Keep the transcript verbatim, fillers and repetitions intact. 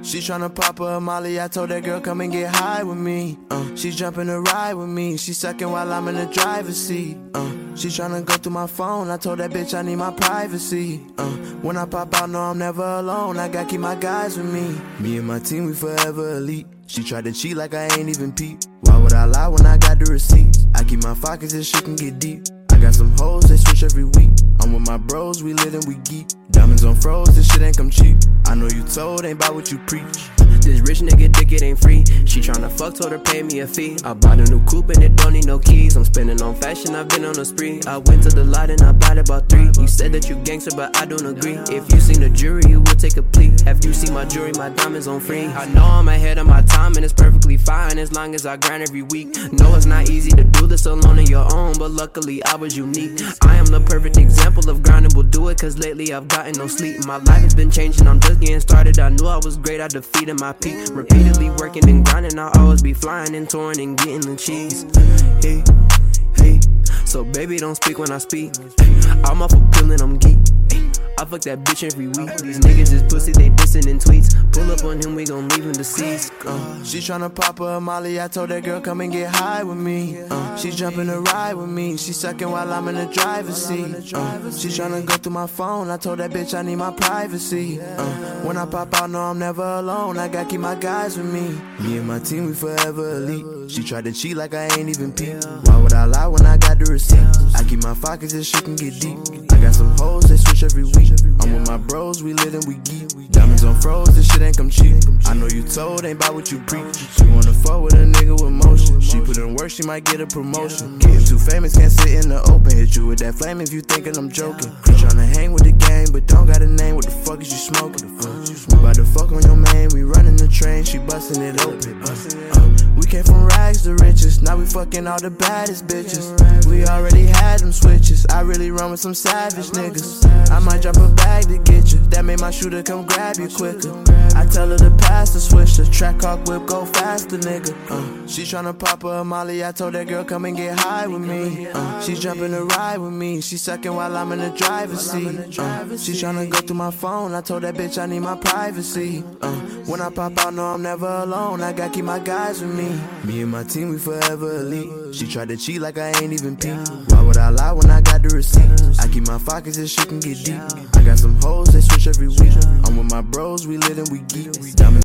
She tryna pop a Molly, I told that girl come and get high with me. Uh, she jumping to ride with me, she sucking while I'm in the driver's seat. Uh, she tryna go through my phone, I told that bitch I need my privacy. Uh, when I pop out, no I'm never alone, I gotta keep my guys with me. Me and my team, we forever elite. She tried to cheat like I ain't even peep. Why would I lie when I got the receipts? I keep my pockets, this shit can get deep. I got some hoes, they switch every week. I'm with my bros, we lit and we geek. Diamonds on froze, this shit ain't come cheap. I know you told, ain't about what you preach. This rich nigga dick, it ain't free. She tryna fuck, told her pay me a fee. I bought a new coupe and it don't need no keys. I'm spending on fashion, I've been on a spree. I went to the lot and I bought about three. You said that you gangster, but I don't agree. If you seen the jury, you would take a plea. Have you seen my jewelry, my diamonds on free? I know I'm ahead of my time and it's perfectly fine as long as I grind every week. No, it's not easy to do this alone on your own, but luckily I was unique. I am the perfect example of grinding, will do it cause lately I've gotten no sleep. My life has been changing, I'm just getting started. I knew I was great, I defeated my peak. Repeatedly working and grinding, I'll always be flying and touring and getting the cheese. Hey, hey, so baby don't speak when I speak. I'm off a pill and I'm geek. I fuck that bitch every week. These niggas is pussy, they dissing in tweets. Pull up on him, we gon' leave him deceased. Uh, she tryna pop a Molly, I told that girl come and get high with me. Uh, she jumping to ride with me, she sucking while I'm in the driver's seat. Uh, she tryna go through my phone, I told that bitch I need my privacy. Uh, when I pop out, no I'm never alone, I gotta keep my guys with me. Me and my team, we forever elite. She tried to cheat like I ain't even peep. Why would I lie when I got the receipts? I keep my pockets, this shit can get deep. I got some hoes, they switch every week. I'm with my bros, we lit and we geek. Diamonds on froze, this shit ain't come cheap. I know you told, ain't about what you preach. She wanna fuck with a nigga with motion. She put in work, she might get a promotion. Getting too famous, can't sit in the open. Hit you with that flame if you thinking I'm joking. You tryna hang with the gang, but don't got a name. What the fuck is you smoking? Uh, we bout to fuck on your man, we running the train, she busting it open. Uh, we came from rags to riches, now we fucking all the baddest bitches. We already had them switches, I really run with some savage niggas. I might drop a bag to get you, that made my shooter come grab you quicker. I tell her to pass the switch, the track hawk whip go faster, nigga. Uh, she tryna pop a Molly, I told that girl come and get high with me. Uh, she jumping to ride with me, she sucking while I'm in the driver's seat. Uh, she tryna go through my phone, I told that bitch I need my privacy. Uh, when I pop out, no I'm never alone, I gotta keep my guys with me. Me and my team, we forever elite. She tried to cheat like I ain't even peep. Why would I lie when I got the receipts? I keep my pockets, this shit can get deep. I got some hoes, they switch every week. I'm with my bros, we lit and we geek. Diamonds